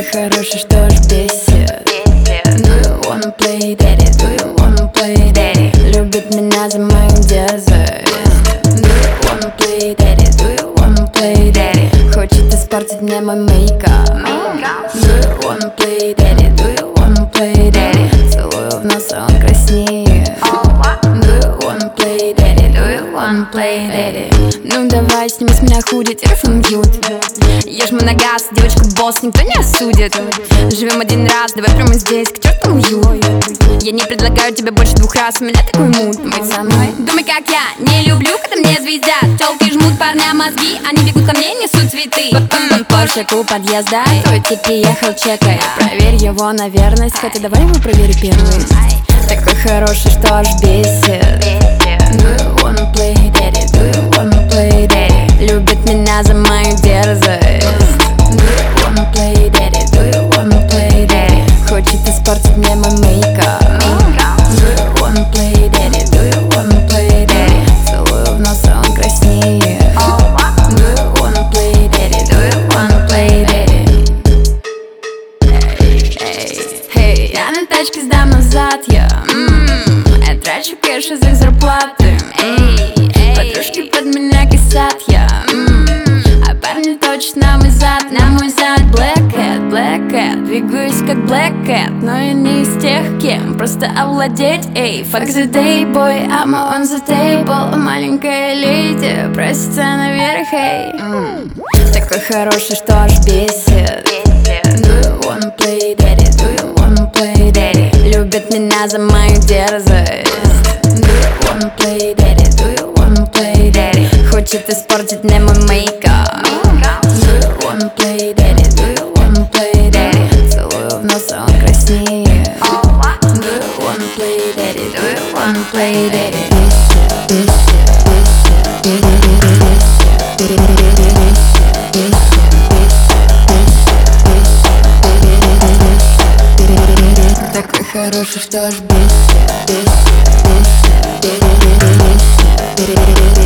хороший, что аж бесит. Do you wanna play daddy? Do you wanna play daddy? Любит меня за мою дерзость. Do you wanna play daddy? Do you wanna play daddy? Хочет испортить мне мой мейкап. Do you wanna play daddy? Do you wanna play daddy? Целую в нос, а он краснеет. Do you wanna play daddy? Do you wanna play daddy? Ну давай, сними с меня худи, телефон мьют. Ешь мы на газ, девочка босс, никто не осудит. Живем один раз, давай прямо здесь, к черту уют. Я не предлагаю тебе больше 2 раз, у меня такой мут. Будь со мной, думай как я, не люблю, когда мне звездят. Телки жмут парням мозги, они бегут ко мне, несут цветы. Поршик у подъезда, твой тип приехал, чекай. Проверь его на верность, хотя давай его проверю первый. Такой хороший, что аж бесит. Do you wanna play daddy? Do you wanna play daddy? Любит меня за мою дерзость. Do you wanna play daddy? Do you wanna play daddy? Хочет испортить мне мой мейкап. Do you wanna play daddy? Do you wanna play daddy? Целую в нос, а он краснеет. Do you wanna play daddy? Do you wanna play daddy? Hey, я на тачке сдам назад, я трачу кэш из их зарплаты. Подружки под меня кисят, я а парни точат на мой зад, Black cat, двигаюсь как Black cat. Но я не из тех, кем просто овладеть. Эй, fuck the day boy, I'm on the table. Маленькая леди просится наверх, эй. Такой хороший, что аж бесит. Do you wanna play daddy? Do you wanna play daddy? Любит меня за мою дерзость. Do you wanna play daddy? Do you wanna play daddy? Хочет испортить мне мой мейкап. Do you wanna play daddy? Do you wanna play daddy? Целую в нос, а он краснеет. Do you wanna play daddy? Do you wanna play daddy? Такой хороший, что аж бесит.